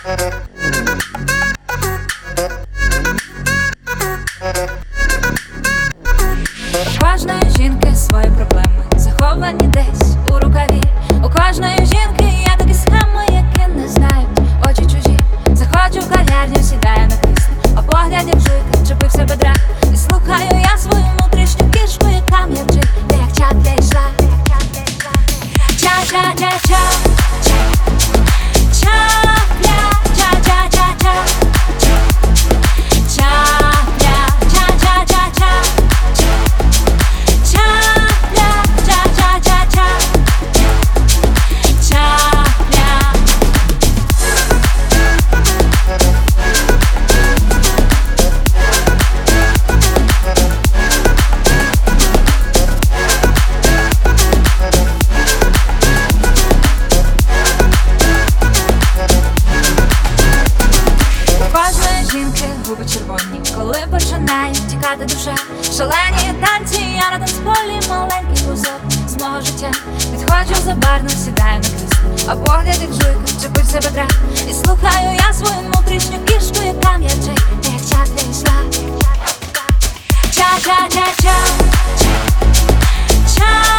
У кожної жінки свої проблеми, заховані десь у рукаві. У кожної жінки є такі схеми, які не знають очі чужі. Заходжу в кав'ярню, сідаю на крісло, а погляд як жуйка вчепився бедра. І слухаю я свою внутрішню кішку, яка м'явчить, я як чапля йшла. Ча-ча-ча-ча, чапля, ча-ча-ча-ча, чапля, ча-ча-ча-ча, чапля, ча-ча-ча-ча, чапля. У кожної жінки губи червоні, коли починає тікати душа. Шалені танці, я на танцполі, маленький кусок з мого життя. Підходжу за барну, сідаю на крісло, а погляд як жуйка вчепився бедра. І слухаю я свою внутрішню кішку, яка м'явчить, я як чапля йшла. Ча-ча-ча-ча, ча.